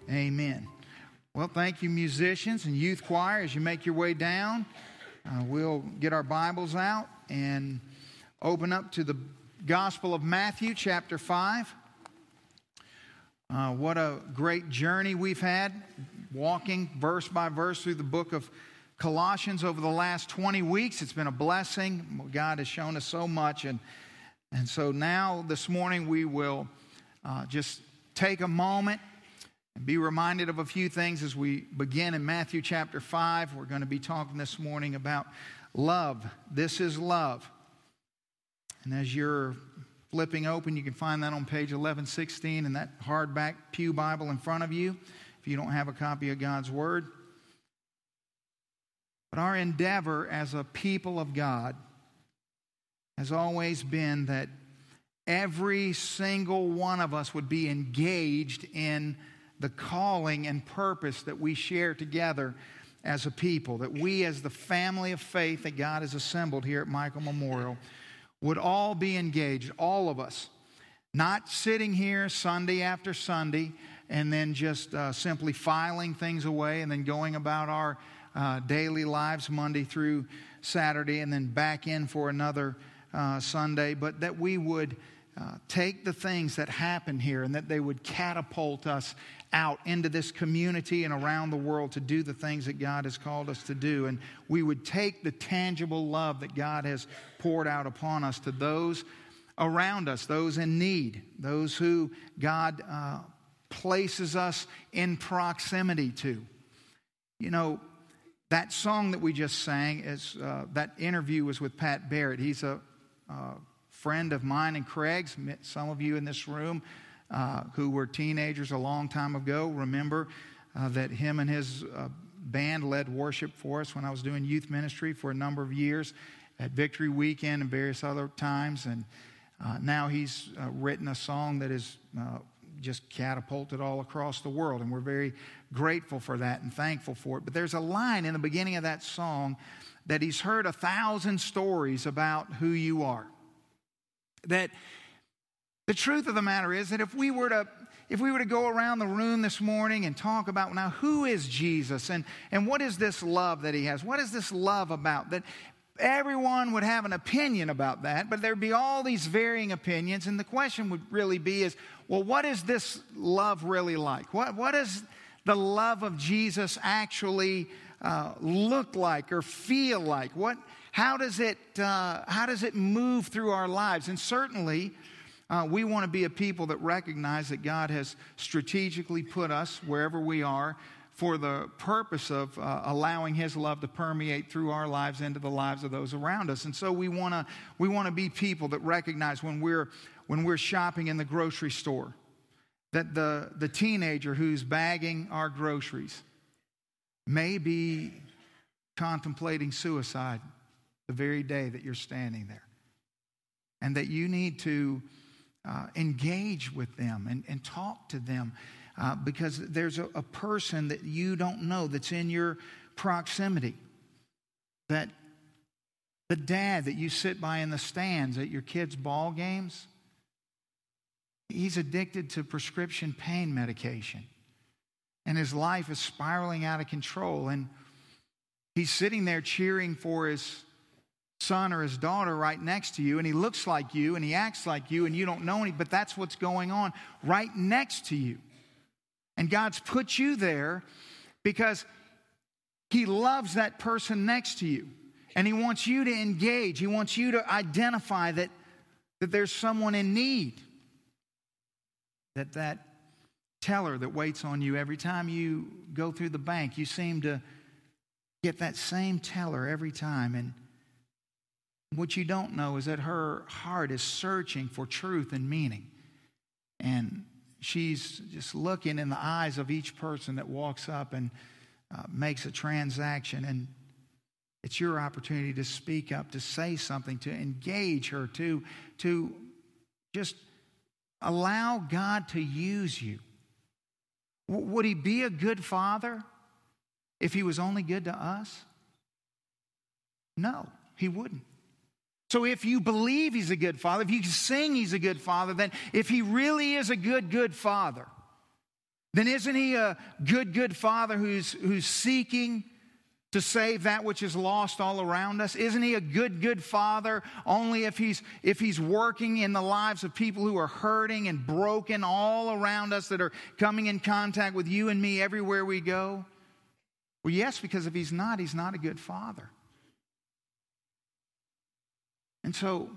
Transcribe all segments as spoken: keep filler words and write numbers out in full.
Amen. Well, thank you, musicians and youth choir. As you make your way down, uh, we'll get our Bibles out and open up to the Gospel of Matthew, chapter five. Uh, what a great journey we've had, walking verse by verse through the book of Colossians over the last twenty weeks. It's been a blessing. God has shown us so much. And, and so now, this morning, we will uh, just take a moment and be reminded of a few things as we begin in Matthew chapter five. We're going to be talking this morning about love. This is love. And as you're flipping open, you can find that on page eleven sixteen in that hardback pew Bible in front of you, if you don't have a copy of God's Word. But our endeavor as a people of God has always been that every single one of us would be engaged in the calling and purpose that we share together as a people, that we as the family of faith that God has assembled here at Michael Memorial would all be engaged, all of us, not sitting here Sunday after Sunday and then just uh, simply filing things away and then going about our uh, daily lives Monday through Saturday and then back in for another uh, Sunday, but that we would uh, take the things that happen here and that they would catapult us out into this community and around the world to do the things that God has called us to do. And we would take the tangible love that God has poured out upon us to those around us, those in need, those who God uh, places us in proximity to. You know, that song that we just sang, is uh, that interview was with Pat Barrett. He's a uh, friend of mine and Craig's. Some of you in this room Uh, who were teenagers a long time ago, remember uh, that him and his uh, band led worship for us when I was doing youth ministry for a number of years at Victory Weekend and various other times. And uh, now he's uh, written a song that is uh, just catapulted all across the world. And we're very grateful for that and thankful for it. But there's a line in the beginning of that song that he's heard a thousand stories about who you are. That the truth of the matter is that if we were to if we were to go around the room this morning and talk about, now, who is Jesus and, and what is this love that he has? What is this love about? That everyone would have an opinion about that, but there'd be all these varying opinions. And the question would really be is, well, what is this love really like? What What does the love of Jesus actually uh, look like or feel like? What How does it uh, How does it move through our lives? And certainly, Uh, we want to be a people that recognize that God has strategically put us wherever we are for the purpose of uh, allowing his love to permeate through our lives into the lives of those around us. And so we want to we want to be people that recognize when we're when we're shopping in the grocery store that the, the teenager who's bagging our groceries may be contemplating suicide the very day that you're standing there. And that you need to Uh, engage with them and, and talk to them uh, because there's a, a person that you don't know that's in your proximity. That the dad that you sit by in the stands at your kids' ball games, he's addicted to prescription pain medication. And his life is spiraling out of control. And he's sitting there cheering for his son or his daughter right next to you, and he looks like you and he acts like you and you don't know any, but that's what's going on right next to you. And God's put you there because he loves that person next to you, and he wants you to engage. He wants you to identify that, that there's someone in need, that that teller that waits on you every time you go through the bank, you seem to get that same teller every time. And what you don't know is that her heart is searching for truth and meaning. And she's just looking in the eyes of each person that walks up and uh, makes a transaction. And it's your opportunity to speak up, to say something, to engage her, to, to just allow God to use you. W- would he be a good father if he was only good to us? No, he wouldn't. So if you believe he's a good father, if you sing he's a good father, then if he really is a good, good father, then isn't he a good, good Father who's, who's seeking to save that which is lost all around us? Isn't he a good, good Father only if he's, if he's working in the lives of people who are hurting and broken all around us, that are coming in contact with you and me everywhere we go? Well, yes, because if he's not, he's not a good Father. And so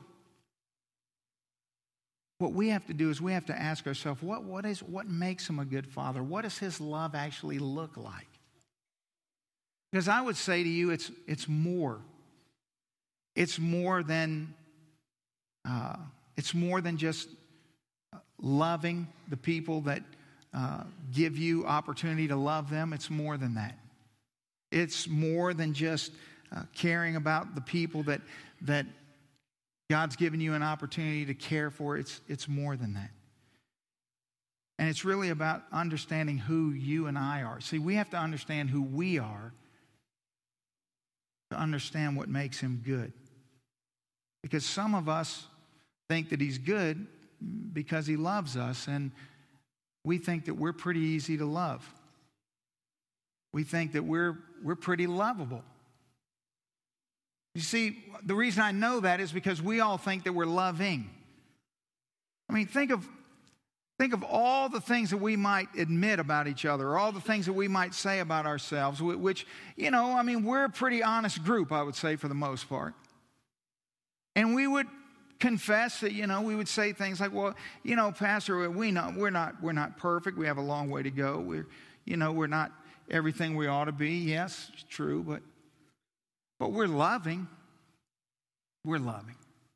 what we have to do is we have to ask ourselves, what, what, is, what makes him a good Father? What does his love actually look like? Because I would say to you, it's, it's more. It's more than, uh, it's more than just loving the people that uh, give you opportunity to love them. It's more than that. It's more than just uh, caring about the people that that God's given you an opportunity to care for. It's, it's more than that. And it's really about understanding who you and I are. See, we have to understand who we are to understand what makes him good. Because some of us think that he's good because he loves us, and we think that we're pretty easy to love. We think that we're, we're pretty lovable. You see, the reason I know that is because we all think that we're loving. I mean, think of, think of all the things that we might admit about each other, or all the things that we might say about ourselves, which, you know, I mean, we're a pretty honest group, I would say, for the most part. And we would confess that, you know, we would say things like, well, you know, Pastor, we know we're not, we're not perfect. We have a long way to go. We're, you know, we're not everything we ought to be. Yes, it's true, but But we're loving. We're loving.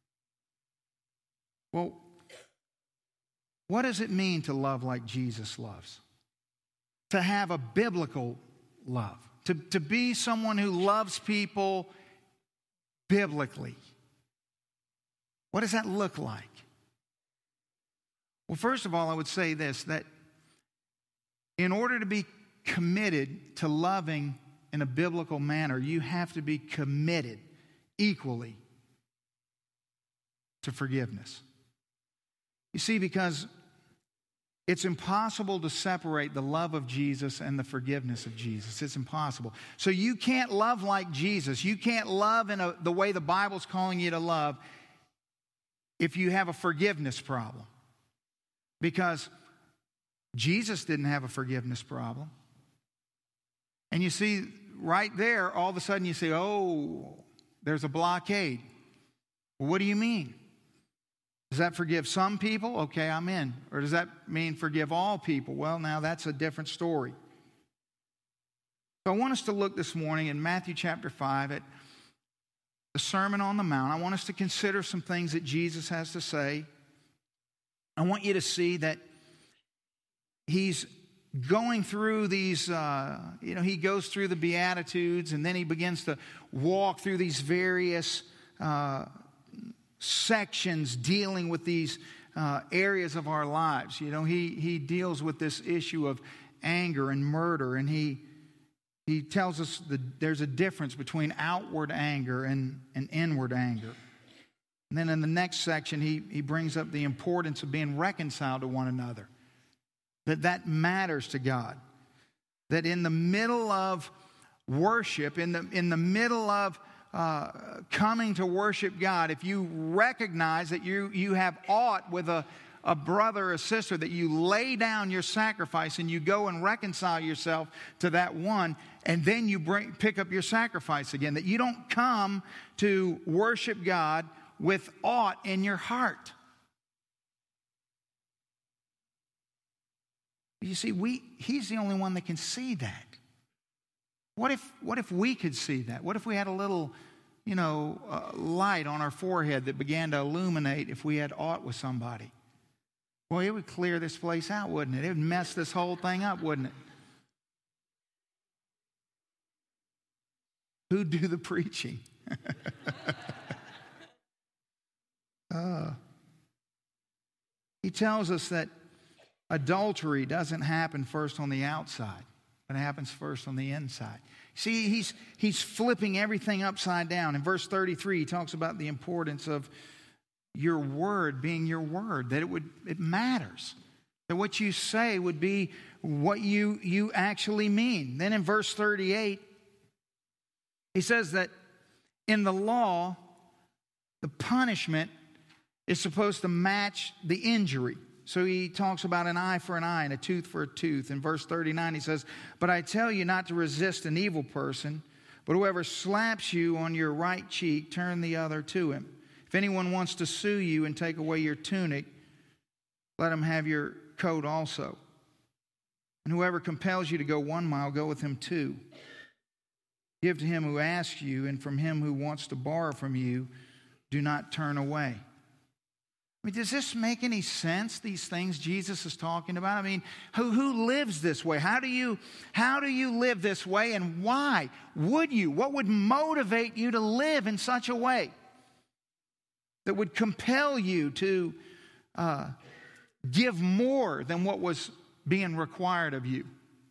Well, what does it mean to love like Jesus loves? To have a biblical love. To, to be someone who loves people biblically. What does that look like? Well, first of all, I would say this, that in order to be committed to loving in a biblical manner, you have to be committed equally to forgiveness. You see, because it's impossible to separate the love of Jesus and the forgiveness of Jesus. It's impossible. So you can't love like Jesus. You can't love in a, the way the Bible's calling you to love if you have a forgiveness problem. Because Jesus didn't have a forgiveness problem. And you see, right there, all of a sudden you say, oh, there's a blockade. Well, what do you mean? Does that forgive some people? Okay, I'm in. Or does that mean forgive all people? Well, now that's a different story. So I want us to look this morning in Matthew chapter five at the Sermon on the Mount. I want us to consider some things that Jesus has to say. I want you to see that he's going through these, uh, you know, he goes through the Beatitudes, and then he begins to walk through these various uh, sections dealing with these uh, areas of our lives. You know, he he deals with this issue of anger and murder, and he he tells us that there's a difference between outward anger and, and inward anger. And then in the next section, he, he brings up the importance of being reconciled to one another. That that matters to God. That in the middle of worship, in the, in the middle of uh, coming to worship God, if you recognize that you, you have aught with a, a brother or sister, that you lay down your sacrifice and you go and reconcile yourself to that one, and then you bring, pick up your sacrifice again. That you don't come to worship God with aught in your heart. You see, we he's the only one that can see that. What if what if we could see that? What if we had a little, you know, uh, light on our forehead that began to illuminate if we had aught with somebody? Well, it would clear this place out, wouldn't it? It would mess this whole thing up, wouldn't it? Who'd do the preaching? uh, he tells us that adultery doesn't happen first on the outside, but it happens first on the inside. See, he's, he's flipping everything upside down. In verse thirty-three, he talks about the importance of your word being your word, that it would it matters. That what you say would be what you, you actually mean. Then in verse thirty-eight, he says that in the law, the punishment is supposed to match the injury. So he talks about an eye for an eye and a tooth for a tooth. In verse thirty-nine, he says, "But I tell you not to resist an evil person, but whoever slaps you on your right cheek, turn the other to him. If anyone wants to sue you and take away your tunic, let him have your coat also. And whoever compels you to go one mile, go with him two. Give to him who asks you, and from him who wants to borrow from you, do not turn away." I mean, does this make any sense, these things Jesus is talking about? I mean, who, who lives this way? How do you, how do you live this way, and why would you? What would motivate you to live in such a way that would compel you to uh, give more than what was being required of you?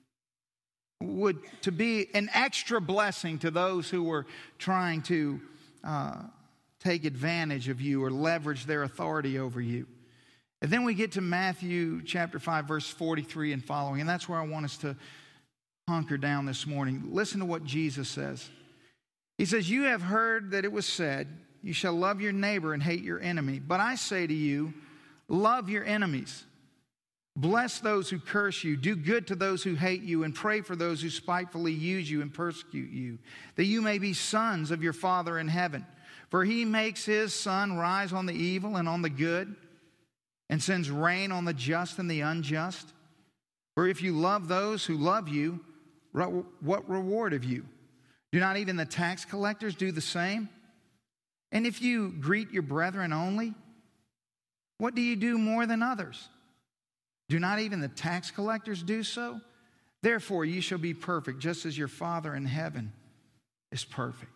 Would to be an extra blessing to those who were trying to uh, take advantage of you or leverage their authority over you. And then we get to Matthew chapter five, verse forty-three and following, and that's where I want us to hunker down this morning. Listen to what Jesus says. He says, "You have heard that it was said, 'You shall love your neighbor and hate your enemy.' But I say to you, love your enemies. Bless those who curse you. Do good to those who hate you, and pray for those who spitefully use you and persecute you, that you may be sons of your Father in heaven. For he makes his sun rise on the evil and on the good, and sends rain on the just and the unjust. For if you love those who love you, what reward have you? Do not even the tax collectors do the same? And if you greet your brethren only, what do you do more than others? Do not even the tax collectors do so? Therefore you shall be perfect, just as your Father in heaven is perfect."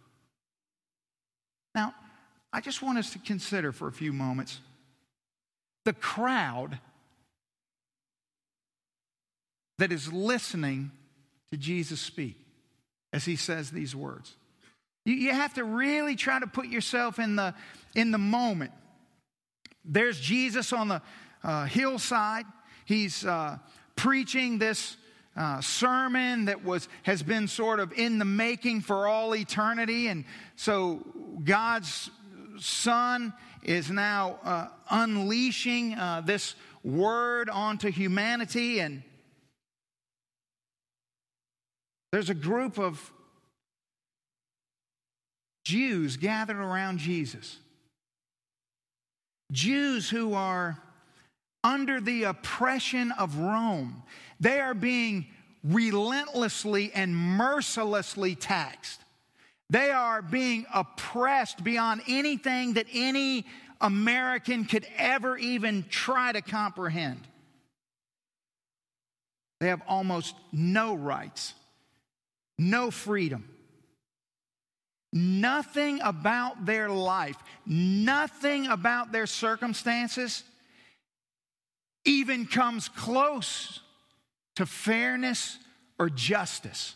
Now, I just want us to consider for a few moments the crowd that is listening to Jesus speak as he says these words. You, you have to really try to put yourself in the, in the moment. There's Jesus on the uh, hillside. He's uh, preaching this uh, sermon that was has been sort of in the making for all eternity. And so God's Son is now uh, unleashing uh, this word onto humanity. And there's a group of Jews gathered around Jesus. Jews who are under the oppression of Rome. They are being relentlessly and mercilessly taxed. They are being oppressed beyond anything that any American could ever even try to comprehend. They have almost no rights, no freedom. Nothing about their life, nothing about their circumstances even comes close to fairness or justice.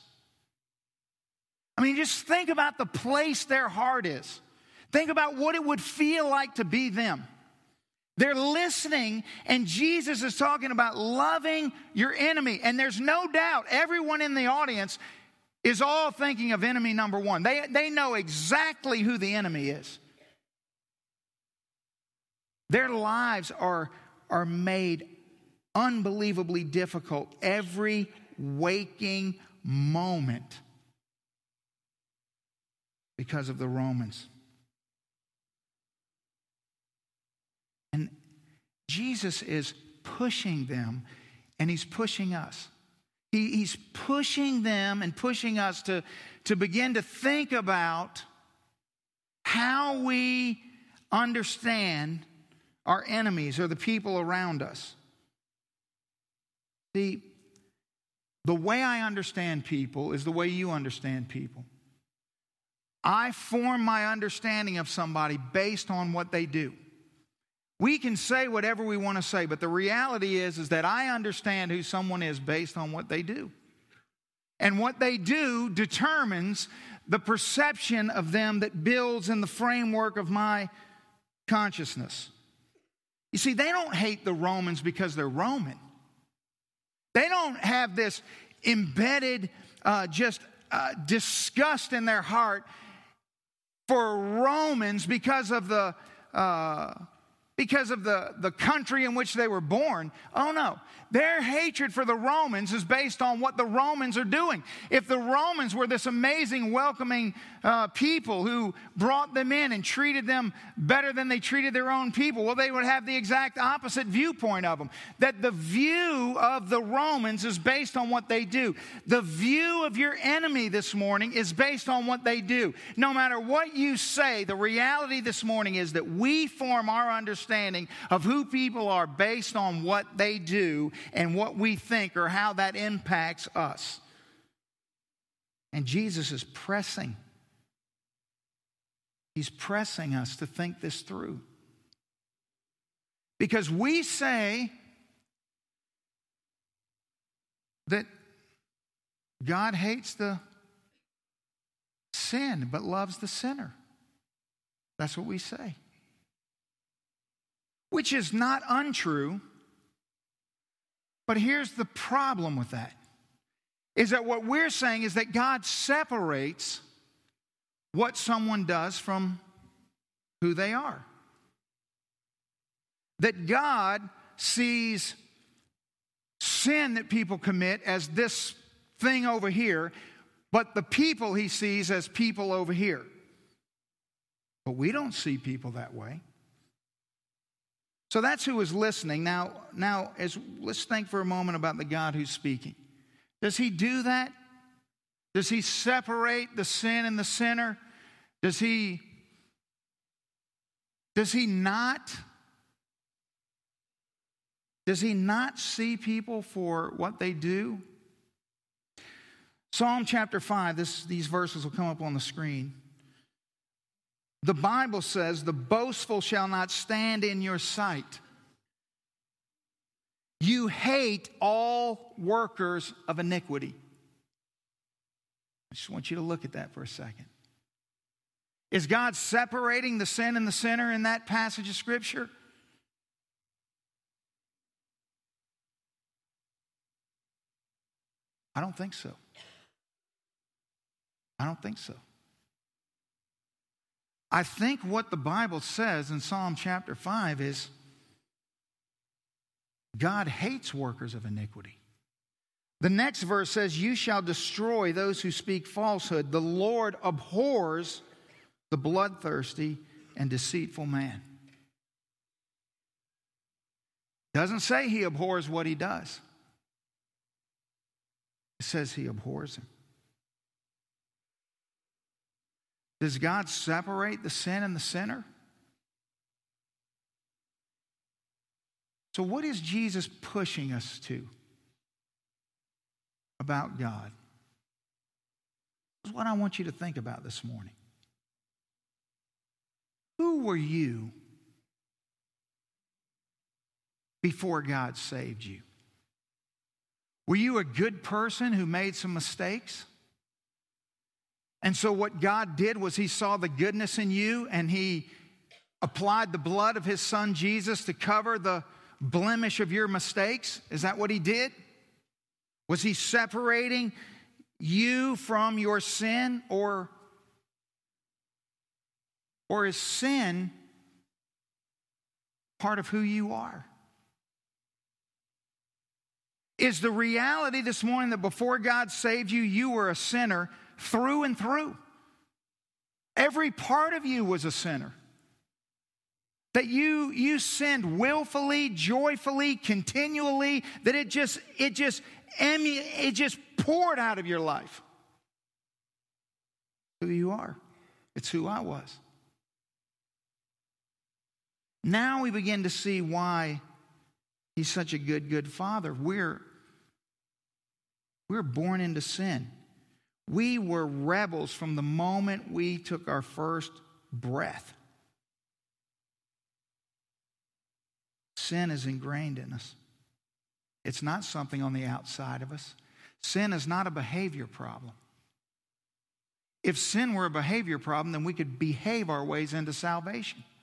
I mean, just think about the place their heart is. Think about what it would feel like to be them. They're listening, and Jesus is talking about loving your enemy. And there's no doubt everyone in the audience is all thinking of enemy number one. They, they know exactly who the enemy is. Their lives are, are made unbelievably difficult every waking moment because of the Romans. And Jesus is pushing them, and he's pushing us. He, he's pushing them and pushing us to, to begin to think about how we understand our enemies or the people around us. See, the way I understand people is the way you understand people. I form my understanding of somebody based on what they do. We can say whatever we want to say, but the reality is, is that I understand who someone is based on what they do. And what they do determines the perception of them that builds in the framework of my consciousness. You see, they don't hate the Romans because they're Roman. don't have this embedded uh, just uh, disgust in their heart for Romans because of the uh, because of the, the country in which they were born. Oh no. Their hatred for the Romans is based on what the Romans are doing. If the Romans were this amazing, welcoming uh, people who brought them in and treated them better than they treated their own people, well, they would have the exact opposite viewpoint of them. That the view of the Romans is based on what they do. The view of your enemy this morning is based on what they do. No matter what you say, the reality this morning is that we form our understanding of who people are based on what they do and what we think or how that impacts us. And Jesus is pressing. He's pressing us to think this through. Because we say that God hates the sin but loves the sinner. That's what we say. Which is not untrue. But here's the problem with that, is that what we're saying is that God separates what someone does from who they are. That God sees sin that people commit as this thing over here, but the people he sees as people over here. But we don't see people that way. So that's who is listening. Now, now as, let's think for a moment about the God who's speaking. Does he do that? Does he separate the sin and the sinner? Does he, does he not, does he not see people for what they do? Psalm chapter five, this, these verses will come up on the screen. The Bible says, the boastful shall not stand in your sight. You hate all workers of iniquity. I just want you to look at that for a second. Is God separating the sin and the sinner in that passage of Scripture? I don't think so. I don't think so. I think what the Bible says in Psalm chapter five is God hates workers of iniquity. The next verse says, you shall destroy those who speak falsehood. The Lord abhors the bloodthirsty and deceitful man. Doesn't say he abhors what he does. It says he abhors him. Does God separate the sin and the sinner? So what is Jesus pushing us to about God? This is what I want you to think about this morning. Who were you before God saved you? Were you a good person who made some mistakes? And so what God did was he saw the goodness in you and he applied the blood of his son Jesus to cover the blemish of your mistakes. Is that what he did? Was he separating you from your sin, or, or is sin part of who you are? Is the reality this morning that before God saved you, you were a sinner through and through? Every part of you was a sinner. That you, you sinned willfully, joyfully, continually, that it just, it just, it just poured out of your life. Who you are. It's who I was. Now we begin to see why he's such a good, good father. We're, we're born into sin. We were rebels from the moment we took our first breath. Sin is ingrained in us. It's not something on the outside of us. Sin is not a behavior problem. If sin were a behavior problem, then we could behave our ways into salvation.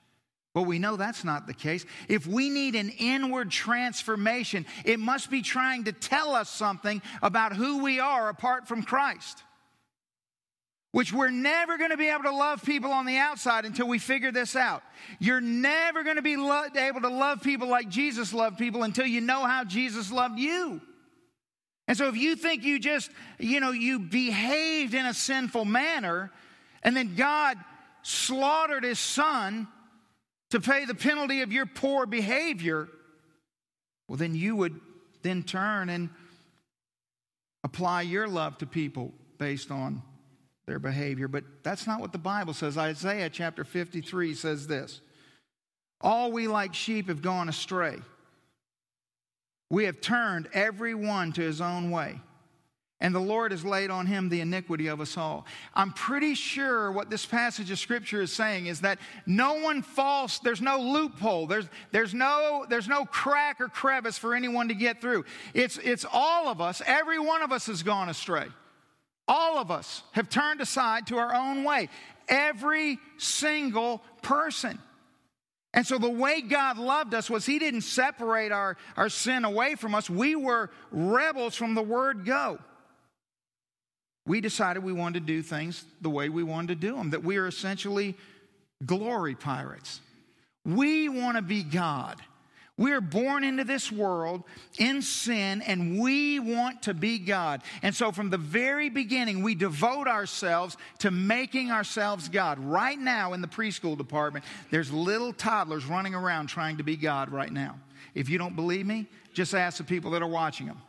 But we know that's not the case. If we need an inward transformation, it must be trying to tell us something about who we are apart from Christ. Which we're never going to be able to love people on the outside until we figure this out. You're never going to be lo- able to love people like Jesus loved people until you know how Jesus loved you. And so if you think you just, you know, you behaved in a sinful manner, and then God slaughtered his son to pay the penalty of your poor behavior, well, then you would then turn and apply your love to people based on their behavior. But that's not what the Bible says. Isaiah chapter fifty-three says this: all we like sheep have gone astray. We have turned every one to his own way, and the Lord has laid on him the iniquity of us all. I'm pretty sure what this passage of Scripture is saying is that no one falls, there's no loophole, there's, there's, no, there's no crack or crevice for anyone to get through. It's, it's all of us, every one of us has gone astray. All of us have turned aside to our own way. Every single person. And so the way God loved us was he didn't separate our, our sin away from us. We were rebels from the word go. We decided we wanted to do things the way we wanted to do them, that we are essentially glory pirates. We want to be God. We are born into this world in sin, and we want to be God. And so from the very beginning, we devote ourselves to making ourselves God. Right now in the preschool department, there's little toddlers running around trying to be God right now. If you don't believe me, just ask the people that are watching them.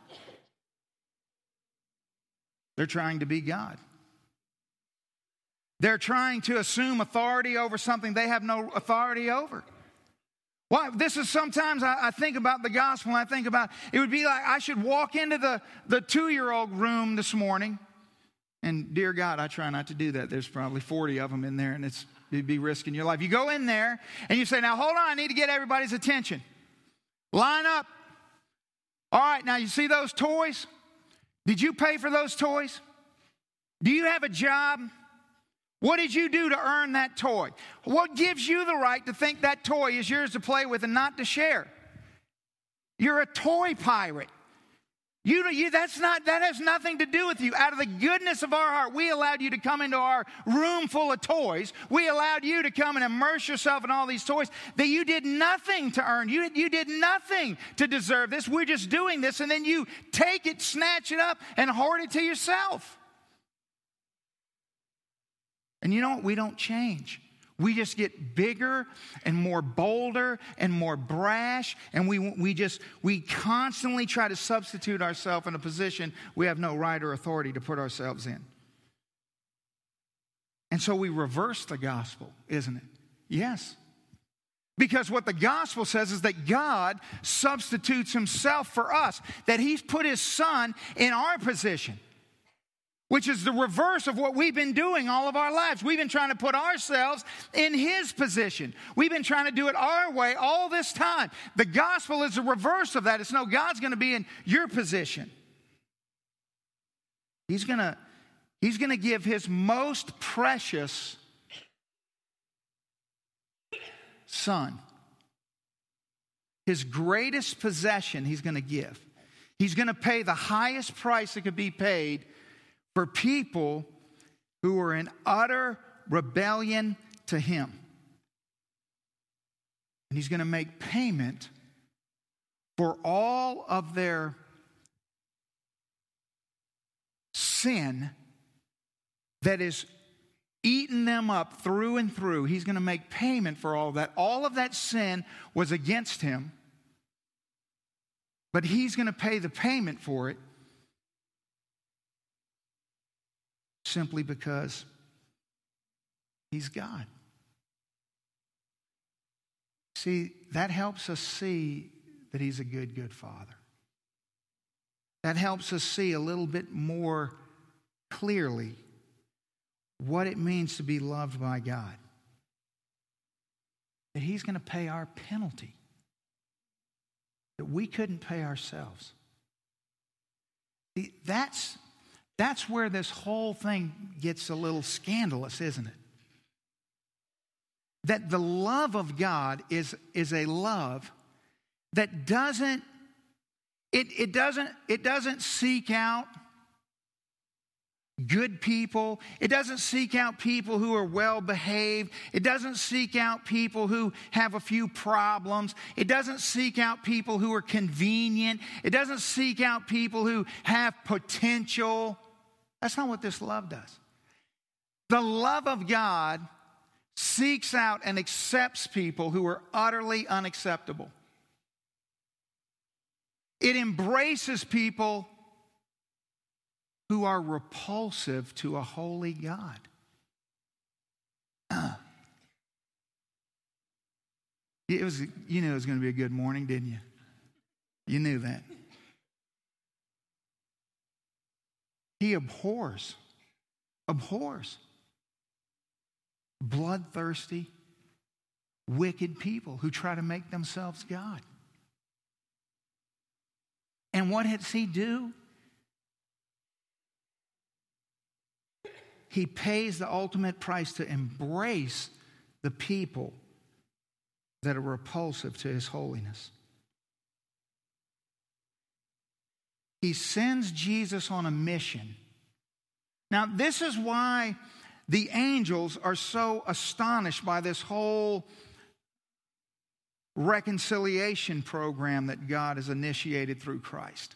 They're trying to be God. They're trying to assume authority over something they have no authority over. Well, this is sometimes I, I think about the gospel, and I think about, it would be like I should walk into the, the two-year-old room this morning, and dear God, I try not to do that. There's probably forty of them in there, and it's, it'd be risking your life. You go in there, and you say, now hold on, I need to get everybody's attention. Line up. All right, now you see those toys? Did you pay for those toys? Do you have a job? What did you do to earn that toy? What gives you the right to think that toy is yours to play with and not to share? You're a toy pirate. You, you, that's not, that has nothing to do with you. Out of the goodness of our heart, we allowed you to come into our room full of toys. We allowed you to come and immerse yourself in all these toys that you did nothing to earn. You, you did nothing to deserve this. We're just doing this, and then you take it, snatch it up, and hoard it to yourself. And you know what? We don't change. We just get bigger and more bolder and more brash, and we we just we constantly try to substitute ourselves in a position we have no right or authority to put ourselves in. And so we reverse the gospel, isn't it? Yes. Because what the gospel says is that God substitutes himself for us, that he's put his son in our position. Which is the reverse of what we've been doing all of our lives. We've been trying to put ourselves in his position. We've been trying to do it our way all this time. The gospel is the reverse of that. It's no, God's going to be in your position. He's going to, he's going to give his most precious son, his greatest possession, he's going to give. He's going to pay the highest price that could be paid for people who are in utter rebellion to him. And he's going to make payment for all of their sin that is eating them up through and through. He's going to make payment for all of that. All of that sin was against him, but he's going to pay the payment for it simply because he's God. See, that helps us see that he's a good, good father. That helps us see a little bit more clearly what it means to be loved by God. That he's going to pay our penalty that we couldn't pay ourselves. See, that's, that's where this whole thing gets a little scandalous, isn't it? that the love of God is, is a love that doesn't, it, it doesn't, it doesn't seek out good people. It doesn't seek out people who are well behaved. It doesn't seek out people who have a few problems. It doesn't seek out people who are convenient. It doesn't seek out people who have potential. That's not what this love does. The love of God seeks out and accepts people who are utterly unacceptable. It embraces people who are repulsive to a holy God. Uh. It was, you knew it was going to be a good morning, didn't you? You knew that. He abhors, abhors bloodthirsty, wicked people who try to make themselves God. And what does he do? He pays the ultimate price to embrace the people that are repulsive to his holiness. He sends Jesus on a mission. Now, this is why the angels are so astonished by this whole reconciliation program that God has initiated through Christ.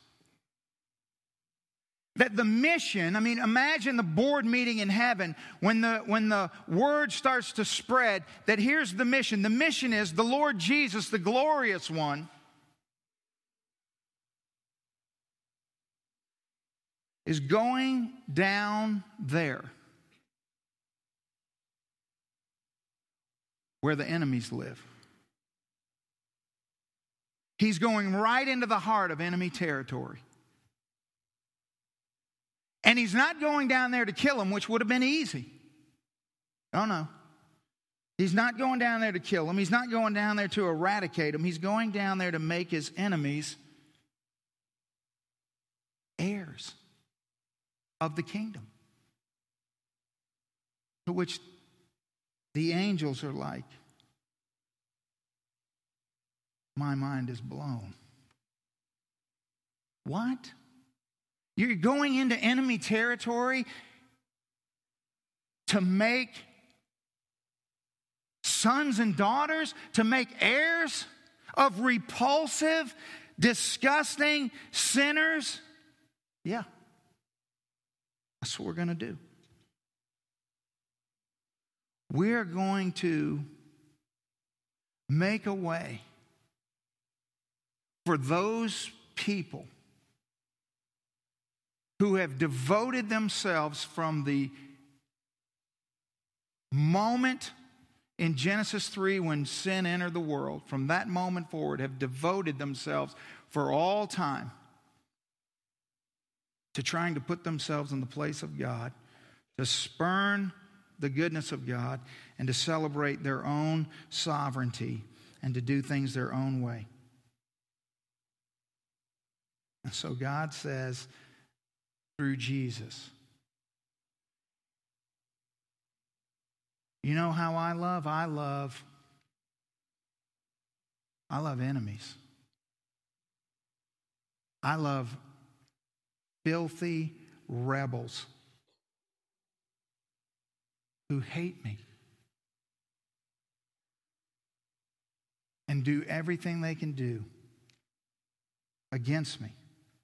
That the mission, I mean, imagine the board meeting in heaven when the, when the word starts to spread that here's the mission. The mission is the Lord Jesus, the glorious one, is going down there where the enemies live. He's going right into the heart of enemy territory. And he's not going down there to kill them, which would have been easy. Oh, no. He's not going down there to kill them. He's not going down there to eradicate them. He's going down there to make his enemies heirs of the kingdom. To which the angels are like, my mind is blown. What? You're going into enemy territory to make sons and daughters, to make heirs of repulsive, disgusting sinners? Yeah. That's what we're going to do. We're going to make a way for those people who have devoted themselves from the moment in Genesis three when sin entered the world, from that moment forward, have devoted themselves for all time to trying to put themselves in the place of God, to spurn the goodness of God, and to celebrate their own sovereignty and to do things their own way. And so God says, through Jesus, you know how I love? I love, I love enemies. I love filthy rebels who hate me and do everything they can do against me.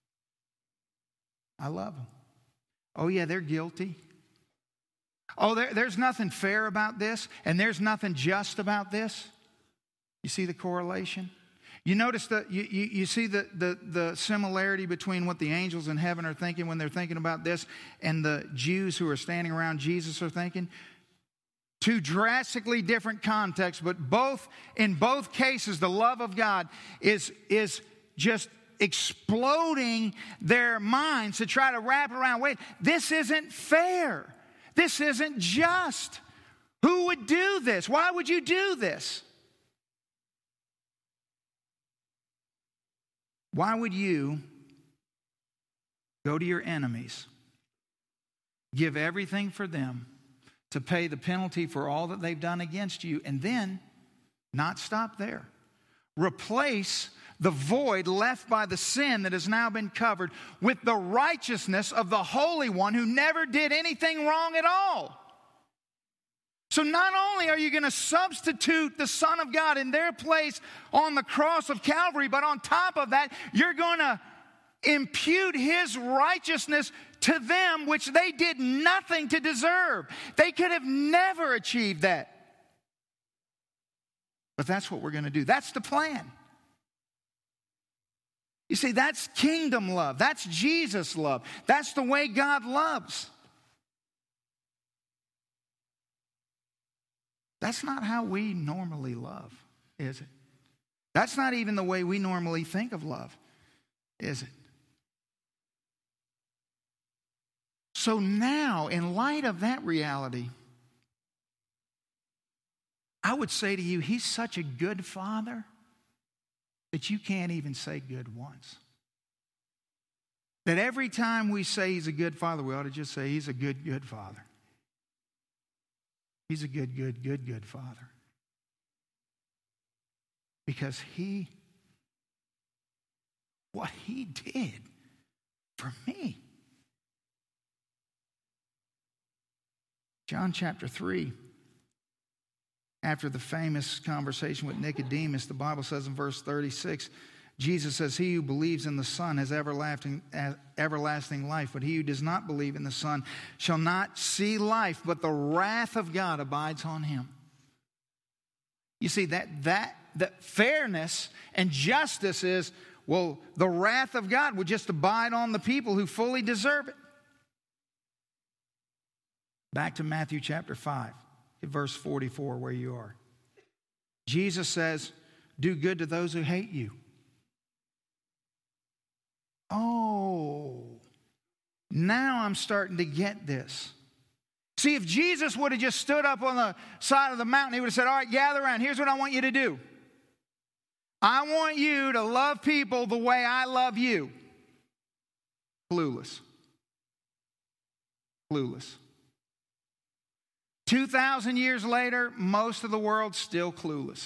I love them. Oh, yeah, they're guilty. Oh, there, there's nothing fair about this, and there's nothing just about this. You see the correlation? You notice that you, you, you see the, the, the similarity between what the angels in heaven are thinking when they're thinking about this and the Jews who are standing around Jesus are thinking? Two drastically different contexts, but both in both cases, the love of God is, is just exploding their minds to try to wrap around, wait, this isn't fair. This isn't just. Who would do this? Why would you do this? Why would you go to your enemies, give everything for them, to pay the penalty for all that they've done against you, and then not stop there. Replace the void left by the sin that has now been covered with the righteousness of the Holy One who never did anything wrong at all. So not only are you going to substitute the Son of God in their place on the cross of Calvary, but on top of that, you're going to impute His righteousness to them, which they did nothing to deserve. They could have never achieved that. But that's what we're going to do. That's the plan. You see, that's kingdom love. That's Jesus' love. That's the way God loves. That's not how we normally love, is it? That's not even the way we normally think of love, is it? So now, in light of that reality, I would say to you, He's such a good Father that you can't even say good once. That every time we say He's a good Father, we ought to just say He's a good, good Father. He's a good, good, good, good Father. Because He, what He did for me. John chapter three. After the famous conversation with Nicodemus, the Bible says in verse thirty-six, Jesus says, "He who believes in the Son has everlasting, everlasting life, but he who does not believe in the Son shall not see life, but the wrath of God abides on him." You see, that, that, that fairness and justice is, well, the wrath of God would just abide on the people who fully deserve it. Back to Matthew chapter five. Verse forty-four, where you are. Jesus says, "Do good to those who hate you." Oh, now I'm starting to get this. See, if Jesus would have just stood up on the side of the mountain, He would have said, "All right, gather around. Here's what I want you to do. I want you to love people the way I love you." Clueless. Clueless. two thousand years later, most of the world's still clueless.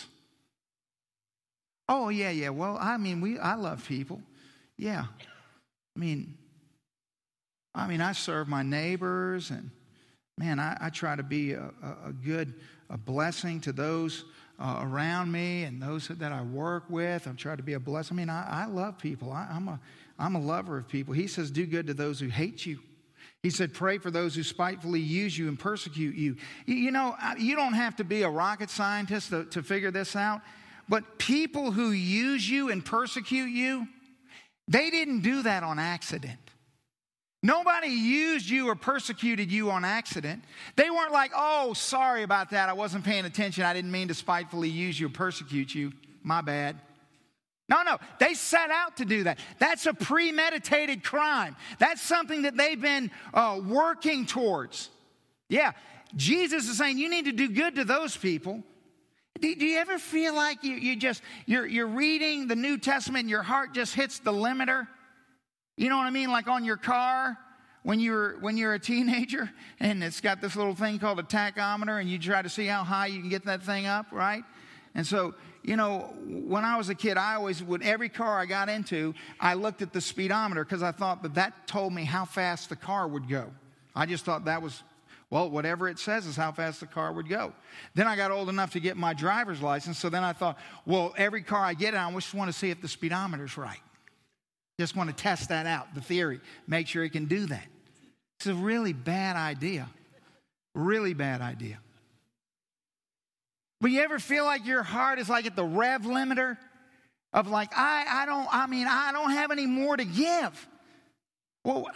Oh, yeah, yeah. Well, I mean, we I love people. Yeah. I mean, I mean, I serve my neighbors, and man, I, I try to be a, a, a good a blessing to those uh, around me and those that I work with. I've tried to be a blessing. I mean, I, I love people. I, I'm a I'm a lover of people. He says, "Do good to those who hate you." He said, "Pray for those who spitefully use you and persecute you." You know, you don't have to be a rocket scientist to, to figure this out. But people who use you and persecute you, they didn't do that on accident. Nobody used you or persecuted you on accident. They weren't like, "Oh, sorry about that. I wasn't paying attention. I didn't mean to spitefully use you or persecute you. My bad." No, no, they set out to do that. That's a premeditated crime. That's something that they've been uh, working towards. Yeah, Jesus is saying you need to do good to those people. Do, do you ever feel like you, you just, you're, you're reading the New Testament and your heart just hits the limiter? You know what I mean? Like on your car when you're, when you're a teenager and it's got this little thing called a tachometer and you try to see how high you can get that thing up, right? And so, you know, when I was a kid, I always would, every car I got into, I looked at the speedometer because I thought that that told me how fast the car would go. I just thought that was, well, whatever it says is how fast the car would go. Then I got old enough to get my driver's license, so then I thought, well, every car I get in, I just want to see if the speedometer's right. Just want to test that out, the theory, make sure it can do that. It's a really bad idea. Really bad idea. But you ever feel like your heart is like at the rev limiter of like, I, I don't, I mean, I don't have any more to give. Well,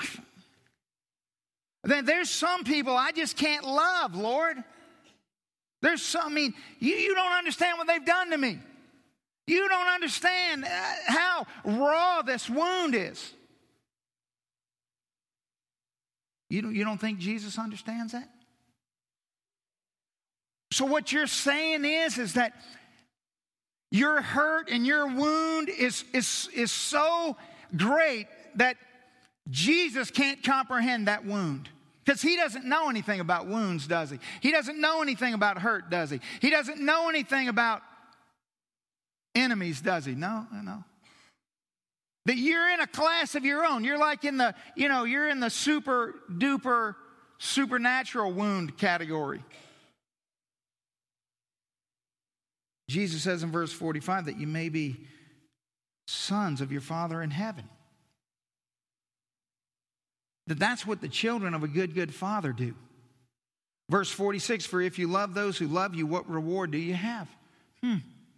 then there's some people I just can't love, Lord. There's some, I mean, you, you don't understand what they've done to me. You don't understand how raw this wound is. You don't, you don't think Jesus understands that? So what you're saying is, is that your hurt and your wound is, is, is so great that Jesus can't comprehend that wound. Because he doesn't know anything about wounds, does he? He doesn't know anything about hurt, does he? He doesn't know anything about enemies, does he? No, no. That you're in a class of your own. You're like in the, you know, you're in the super duper supernatural wound category. Jesus says in verse forty-five that you may be sons of your Father in heaven. That that's what the children of a good, good father do. Verse forty-six, for if you love those who love you, what reward do you have? Hmm.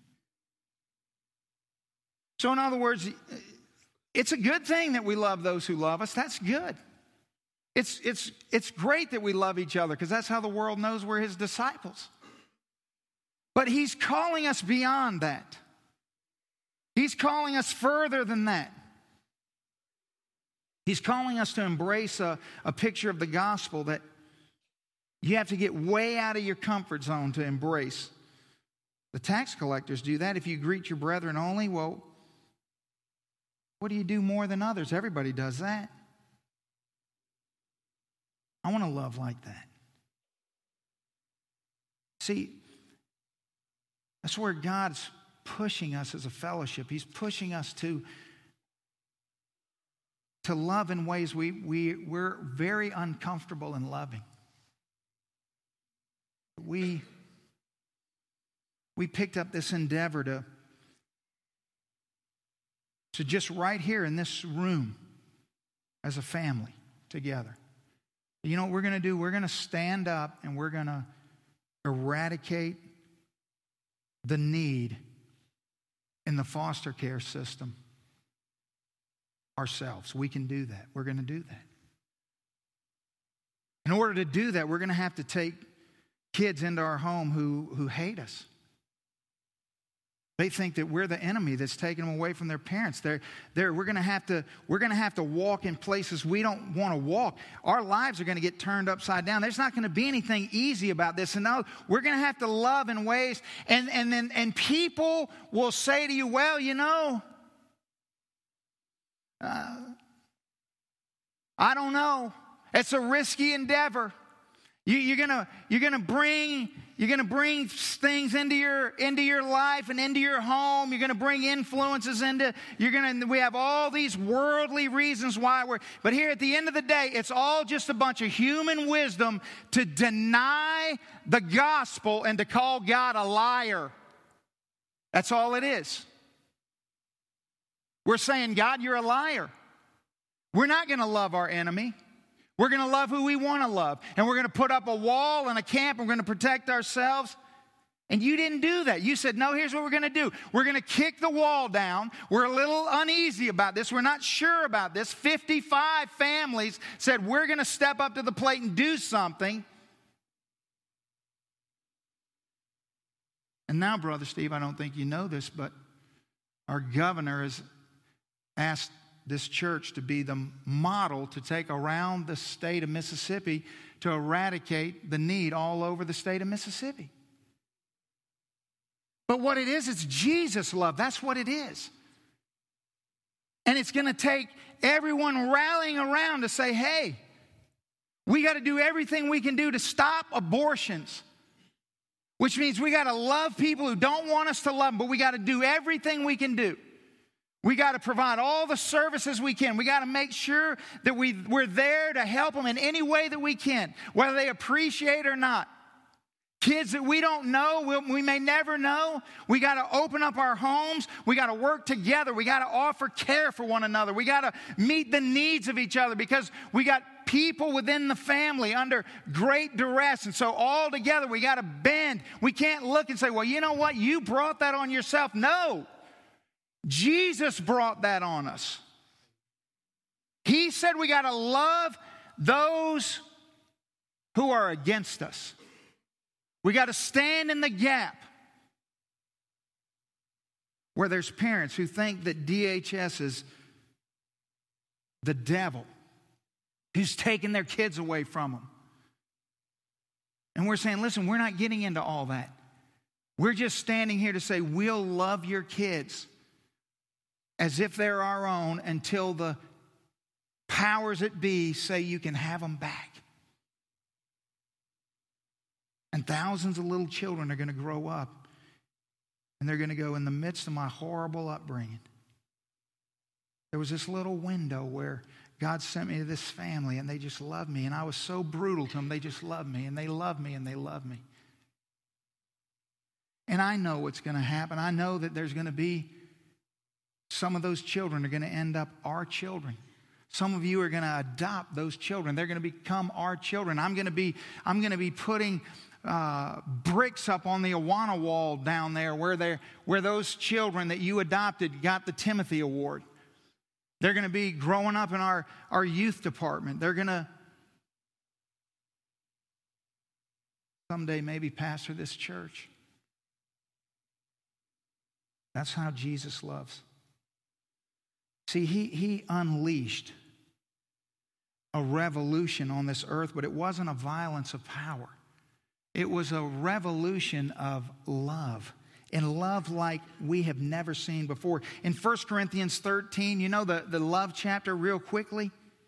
So in other words, it's a good thing that we love those who love us. That's good. It's, it's, it's great that we love each other because that's how the world knows we're his disciples. But he's calling us beyond that. He's calling us further than that. He's calling us to embrace a, a picture of the gospel that you have to get way out of your comfort zone to embrace. The tax collectors do that. If you greet your brethren only, well, what do you do more than others? Everybody does that. I want to love like that. See, that's where God's pushing us as a fellowship. He's pushing us to, to love in ways we, we, we're very uncomfortable in loving. We, we picked up this endeavor to, to just right here in this room as a family together. You know what we're going to do? We're going to stand up and we're going to eradicate the need in the foster care system ourselves. We can do that. We're going to do that. In order to do that, we're going to have to take kids into our home who, who hate us. They think that we're the enemy that's taking them away from their parents. They're, they're, we're going to have to, we're going to have to walk in places we don't want to walk. Our lives are going to get turned upside down. There's not going to be anything easy about this. And now we're going to have to love in ways. And, and, then, and people will say to you, well, you know, uh, I don't know. It's a risky endeavor. You, you're gonna you're gonna bring you're gonna bring things into your into your life and into your home. You're gonna bring influences into. You're gonna. We have all these worldly reasons why we're. But here at the end of the day, it's all just a bunch of human wisdom to deny the gospel and to call God a liar. That's all it is. We're saying, God, you're a liar. We're not going to love our enemy. We're going to love who we want to love. And we're going to put up a wall and a camp. And we're going to protect ourselves. And you didn't do that. You said, no, here's what we're going to do. We're going to kick the wall down. We're a little uneasy about this. We're not sure about this. fifty-five families said, we're going to step up to the plate and do something. And now, Brother Steve, I don't think you know this, but our governor has asked this church to be the model to take around the state of Mississippi to eradicate the need all over the state of Mississippi. But what it is, it's Jesus' love. That's what it is. And it's going to take everyone rallying around to say, hey, we got to do everything we can do to stop abortions. Which means we got to love people who don't want us to love them, but we got to do everything we can do. We got to provide all the services we can. We got to make sure that we, we're there to help them in any way that we can, whether they appreciate it or not. Kids that we don't know, we, we may never know. We got to open up our homes. We got to work together. We got to offer care for one another. We got to meet the needs of each other because we got people within the family under great duress. And so all together we got to bend. We can't look and say, well, you know what? You brought that on yourself. No. Jesus brought that on us. He said we got to love those who are against us. We got to stand in the gap where there's parents who think that D H S is the devil who's taking their kids away from them. And we're saying, listen, we're not getting into all that. We're just standing here to say we'll love your kids as if they're our own until the powers that be say you can have them back. And thousands of little children are going to grow up, and they're going to go, in the midst of my horrible upbringing, there was this little window where God sent me to this family, and they just loved me, and I was so brutal to them. They just loved me, and they love me, and they love me. And I know what's going to happen. I know that there's going to be some of those children are going to end up our children. Some of you are going to adopt those children. They're going to become our children. I'm going to be, I'm going to be putting uh, bricks up on the Awana wall down there where, they're, where those children that you adopted got the Timothy Award. They're going to be growing up in our, our youth department. They're going to someday maybe pastor this church. That's how Jesus loves. See, he, he unleashed a revolution on this earth, but it wasn't a violence of power. It was a revolution of love, and love like we have never seen before. In First Corinthians thirteen, you know the, the love chapter real quickly?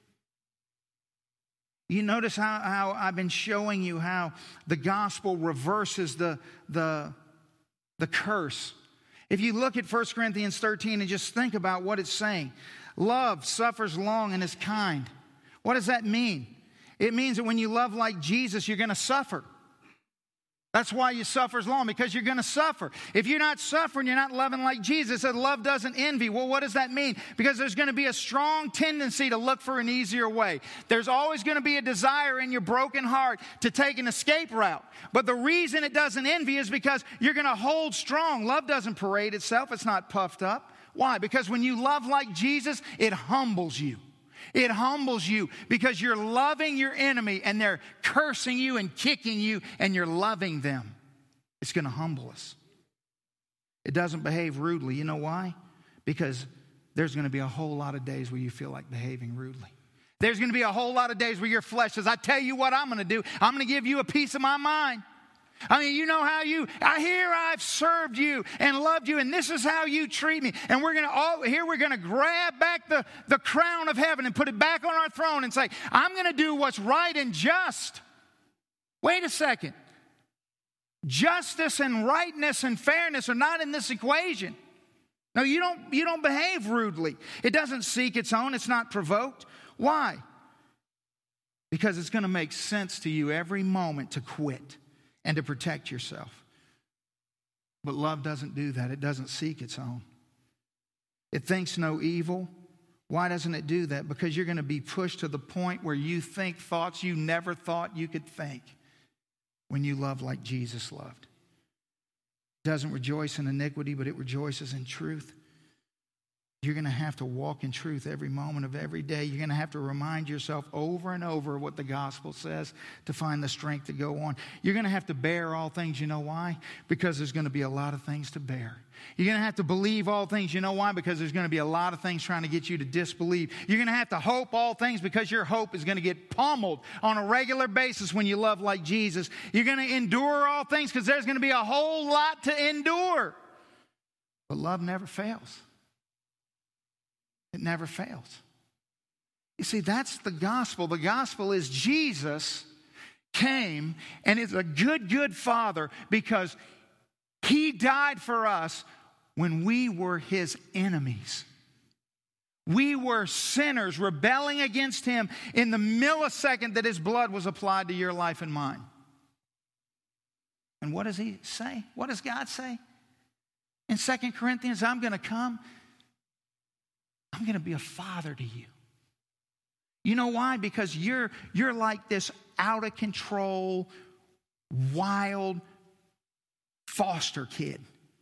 You notice how, how I've been showing you how the gospel reverses the, the, the curse. If you look at First Corinthians thirteen and just think about what it's saying. Love suffers long and is kind. What does that mean? It means that when you love like Jesus, you're going to suffer. That's why you suffer long, because you're going to suffer. If you're not suffering, you're not loving like Jesus. And love doesn't envy. Well, what does that mean? Because there's going to be a strong tendency to look for an easier way. There's always going to be a desire in your broken heart to take an escape route. But the reason it doesn't envy is because you're going to hold strong. Love doesn't parade itself. It's not puffed up. Why? Because when you love like Jesus, it humbles you. It humbles you because you're loving your enemy and they're cursing you and kicking you and you're loving them. It's going to humble us. It doesn't behave rudely. You know why? Because there's going to be a whole lot of days where you feel like behaving rudely. There's going to be a whole lot of days where your flesh says, I tell you what I'm going to do. I'm going to give you a piece of my mind. I mean, you know how you, I hear I've served you and loved you, and this is how you treat me. And we're going to, all here we're going to grab back the, the crown of heaven and put it back on our throne and say, I'm going to do what's right and just. Wait a second. Justice and rightness and fairness are not in this equation. No, you don't, you don't behave rudely. It doesn't seek its own. It's not provoked. Why? Because it's going to make sense to you every moment to quit and to protect yourself. But love doesn't do that. It doesn't seek its own. It thinks no evil. Why doesn't it do that? Because you're going to be pushed to the point where you think thoughts you never thought you could think when you love like Jesus loved. It doesn't rejoice in iniquity, but it rejoices in truth. You're going to have to walk in truth every moment of every day. You're going to have to remind yourself over and over what the gospel says to find the strength to go on. You're going to have to bear all things. You know why? Because there's going to be a lot of things to bear. You're going to have to believe all things. You know why? Because there's going to be a lot of things trying to get you to disbelieve. You're going to have to hope all things because your hope is going to get pummeled on a regular basis when you love like Jesus. You're going to endure all things because there's going to be a whole lot to endure. But love never fails. It never fails. You see, that's the gospel. The gospel is Jesus came and is a good, good Father because He died for us when we were His enemies. We were sinners rebelling against Him in the millisecond that His blood was applied to your life and mine. And what does He say? What does God say? In Second Corinthians, I'm going to come. I'm going to be a father to you. You know why? Because you're, you're like this out of control, wild foster kid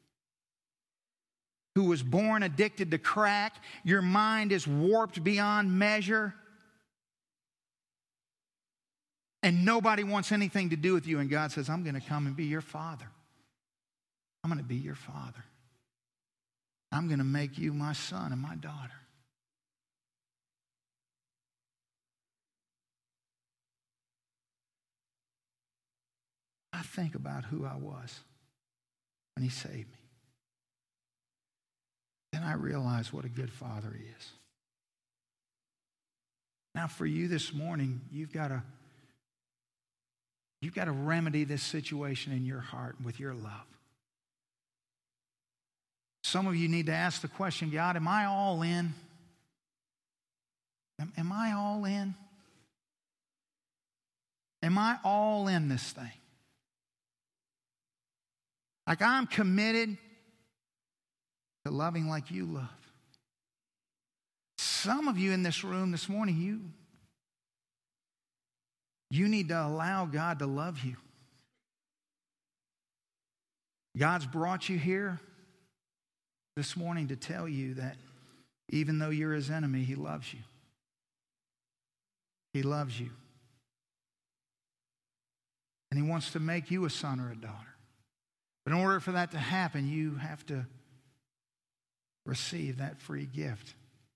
who was born addicted to crack. Your mind is warped beyond measure. And nobody wants anything to do with you. And God says, I'm going to come and be your father. I'm going to be your father. I'm going to make you my son and my daughter. I think about who I was when He saved me. Then I realize what a good Father He is. Now for you this morning, you've got to You've got to remedy this situation in your heart with your love. Some of you need to ask the question, God, am I all in? Am, am I all in? Am I all in this thing? Like I'm committed to loving like you love. Some of you in this room this morning, you, you need to allow God to love you. God's brought you here this morning to tell you that even though you're his enemy, he loves you. He loves you. And he wants to make you a son or a daughter. But in order for that to happen, you have to receive that free gift.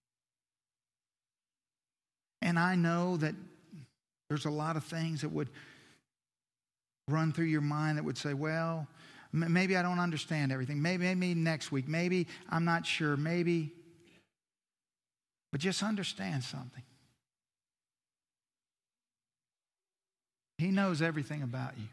And I know that there's a lot of things that would run through your mind that would say, well, maybe I don't understand everything. Maybe, maybe next week. Maybe I'm not sure. Maybe. But just understand something. He knows everything about you.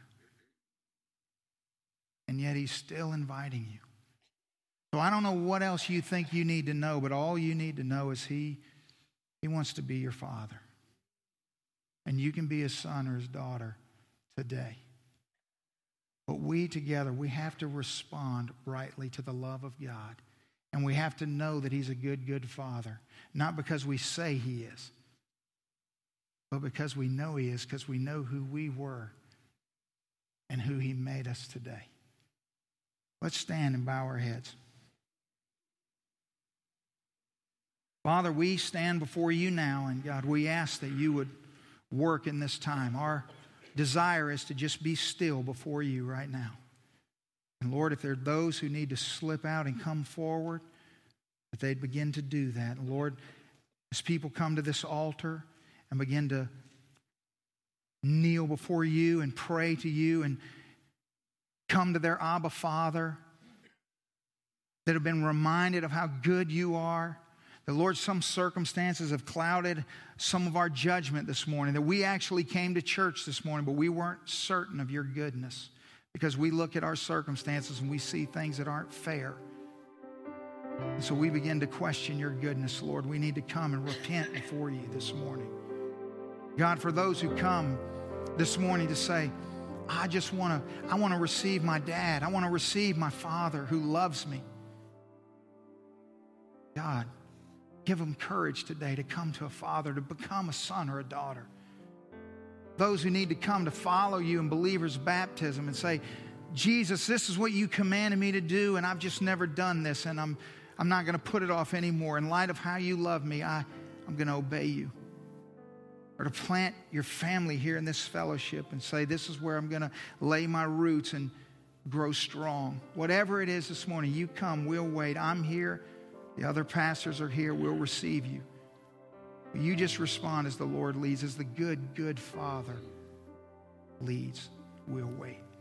And yet he's still inviting you. So I don't know what else you think you need to know, but all you need to know is he, he wants to be your father. And you can be his son or his daughter today. But we together, we have to respond rightly to the love of God. And we have to know that he's a good, good father. Not because we say he is, but because we know he is, because we know who we were and who he made us today. Let's stand and bow our heads. Father, we stand before you now, and God, we ask that you would work in this time. Our desire is to just be still before you right now. And Lord, if there are those who need to slip out and come forward, that they'd begin to do that. And Lord, as people come to this altar and begin to kneel before you and pray to you and come to their Abba Father, that have been reminded of how good you are, that, Lord, some circumstances have clouded some of our judgment this morning, that we actually came to church this morning, but we weren't certain of your goodness because we look at our circumstances and we see things that aren't fair. And so we begin to question your goodness, Lord. We need to come and repent before you this morning. God, for those who come this morning to say, I just want to, I want to receive my dad. I want to receive my father who loves me. God, give them courage today to come to a father, to become a son or a daughter. Those who need to come to follow you in believer's baptism and say, Jesus, this is what you commanded me to do, and I've just never done this, and I'm, I'm not going to put it off anymore. In light of how you love me, I, I'm going to obey you. Or to plant your family here in this fellowship and say, this is where I'm going to lay my roots and grow strong. Whatever it is this morning, you come, we'll wait. I'm here. The other pastors are here. We'll receive you. You just respond as the Lord leads, as the good, good Father leads. We'll wait.